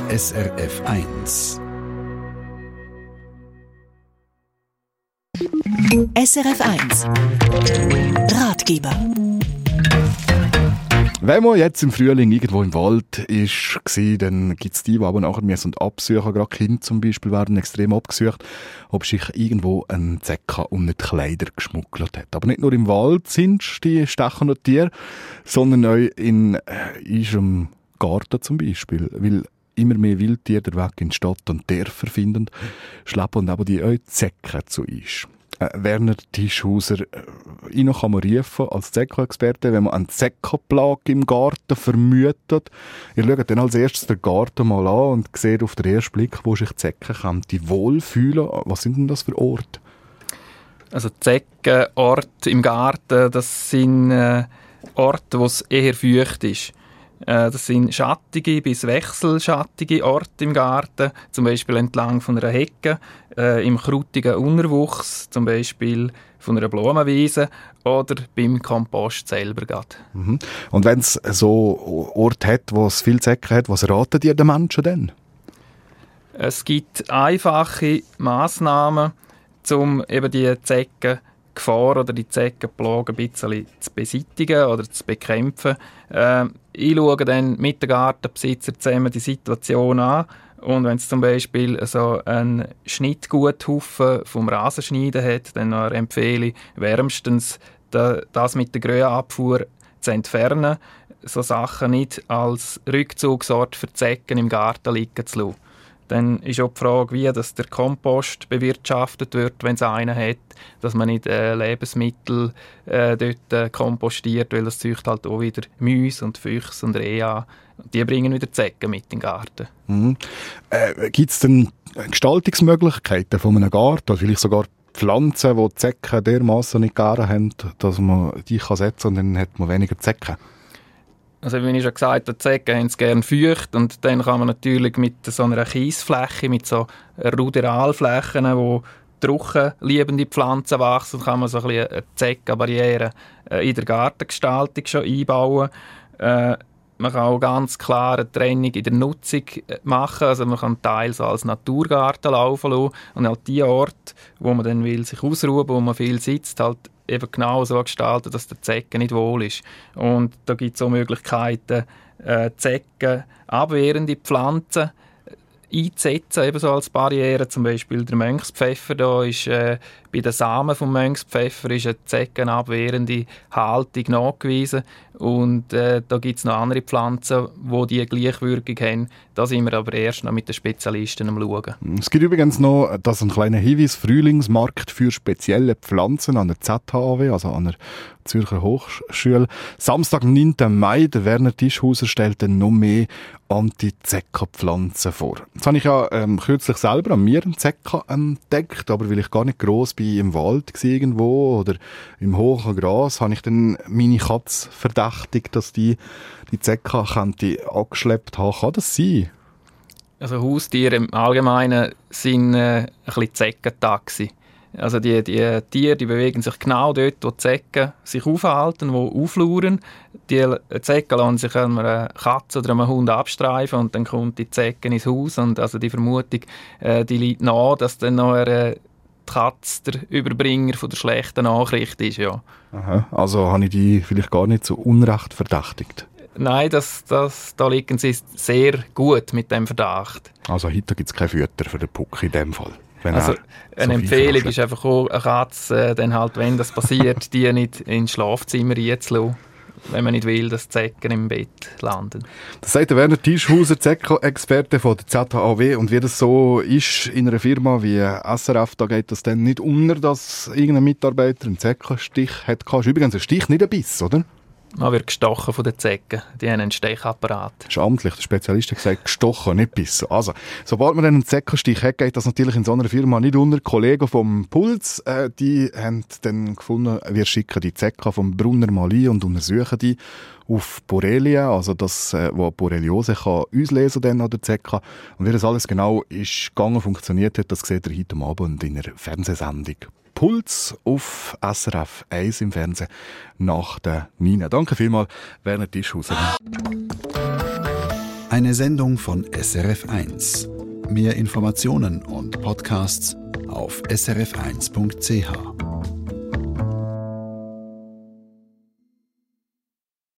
SRF 1. SRF 1 Ratgeber. Wenn man jetzt im Frühling irgendwo im Wald war, dann gibt es die aber nachher müssen absuchen. Gerade Kinder zum Beispiel werden extrem abgesucht, ob sich irgendwo ein Zecke unter die Kleider geschmuggelt hat. Aber nicht nur im Wald sind die stechenden Tiere, sondern auch in unserem Garten zum Beispiel. Weil immer mehr Wildtiere den Weg in die Stadt und Dörfer finden, schleppen aber die auch Zecken zu uns. Werner Tischhauser, ihn kann man rufen als Zeckenexperte, wenn man eine Zeckenplage im Garten vermutet. Ihr schaut dann als erstes den Garten mal an und seht auf den ersten Blick, wo sich Zecken wohlfühlen. Was sind denn das für Orte? Also Zeckenorte im Garten, das sind Orte, wo es eher feucht ist. Das sind schattige bis wechselschattige Orte im Garten, zum Beispiel entlang von einer Hecke, im krutigen Unterwuchs, zum Beispiel von einer Blumenwiese oder beim Kompost selber. Mhm. Und wenn es so Orte hat, wo es viele Zecken hat, was raten dir den Menschen denn? Es gibt einfache Massnahmen, um eben die Zeckengefahr oder die Zeckenplage ein bisschen zu beseitigen oder zu bekämpfen. Ich schaue dann mit dem Gartenbesitzer zusammen die Situation an. Und wenn es zum Beispiel so einen Schnittguthaufen vom Rasenschneiden hat, dann empfehle ich wärmstens, das mit der Grünabfuhr zu entfernen, so Sachen nicht als Rückzugsort für Zecken im Garten liegen zu lassen. Dann ist auch die Frage, wie dass der Kompost bewirtschaftet wird, wenn es einen hat, dass man nicht Lebensmittel dort kompostiert, weil das züchtet halt auch wieder Mäuse und Füchse und Rehe an. Die bringen wieder Zecken mit in den Garten. Mhm. Gibt es denn Gestaltungsmöglichkeiten von einem Garten, oder vielleicht sogar Pflanzen, die die Zecken dermassen nicht gerne haben, dass man die setzen kann und dann hat man weniger Zecken? Also wie ich schon gesagt habe, die Zecken haben es gerne feucht und dann kann man natürlich mit so einer Kiesfläche, mit so Ruderalflächen, wo trockenliebende Pflanzen wachsen, kann man so ein bisschen eine Zeckenbarriere in der Gartengestaltung schon einbauen. Man kann auch ganz klar eine Trennung in der Nutzung machen. Also man kann teils als Naturgarten laufen lassen und halt die Orte, wo man dann will, sich ausruhen, wo man viel sitzt, halt eben genau so gestalten, dass der Zecken nicht wohl ist. Und da gibt es auch Möglichkeiten, Zecken abwehrende Pflanzen einzusetzen, ebenso als Barriere. Zum Beispiel der Mönchspfeffer, da ist bei den Samen vom Mönchspfeffer ist eine zeckenabwehrende Haltung nachgewiesen. Und da gibt es noch andere Pflanzen, die diese Gleichwirkung haben. Da sind wir aber erst noch mit den Spezialisten am Schauen. Es gibt übrigens noch ein kleiner Hinweis, Frühlingsmarkt für spezielle Pflanzen an der ZHAW, also an der Zürcher Hochschule. Samstag, 9. Mai, der Werner Tischhauser stellt dann noch mehr Anti-Zecken-Pflanzen vor. Jetzt habe ich ja kürzlich selber an mir einen Zecken entdeckt, aber weil ich gar nicht gross bin im Wald war irgendwo oder im hohen Gras, habe ich dann meine Katze verdächtigt, dass die Zecken angeschleppt haben. Kann das sein? Also Haustiere im Allgemeinen sind ein bisschen Zeckentaxi. Also die Tiere, die bewegen sich genau dort, wo die Zecken sich aufhalten, wo auflauern. Die Zecken lassen sich einer Katze oder einem Hund abstreifen und dann kommt die Zecke ins Haus. Und also die Vermutung, die liegt nahe, dass dann noch die Katze der Überbringer von der schlechten Nachricht ist. Ja. Aha, also habe ich die vielleicht gar nicht so unrecht verdächtigt? Nein, da liegen sie sehr gut mit dem Verdacht. Also heute gibt es kein Futter für den Puck in dem Fall? Also eine Empfehlung ist einfach auch, eine Katze, dann halt, wenn das passiert, die nicht ins Schlafzimmer reinzulassen, wenn man nicht will, dass die Zecken im Bett landen. Das sagt der Werner Tischhauser, Zeckenexperte von der ZHAW. Und wie das so ist in einer Firma wie SRF, da geht das dann nicht unter, dass irgendein Mitarbeiter einen Zeckenstich hat. Ist übrigens ein Stich, nicht ein Biss, oder? Man wird gestochen von den Zecken. Die haben einen Stechapparat. Das ist amtlich. Der Spezialist hat gesagt, gestochen, nicht bissen. Also, sobald man einen Zeckenstich hat, geht das natürlich in so einer Firma nicht unter. Die Kollegen vom Puls, die haben dann gefunden, wir schicken die Zecken vom Brunner mal ein und untersuchen die auf Borrelia, also das, wo Borreliose kann auslesen dann an der Zecke. Und wie das alles genau ist gegangen, funktioniert hat, das seht ihr heute Abend in einer Fernsehsendung. Puls auf SRF 1 im Fernsehen nach der 9. Danke vielmals, Werner Tischhauser. Eine Sendung von SRF1. Mehr Informationen und Podcasts auf srf1.ch.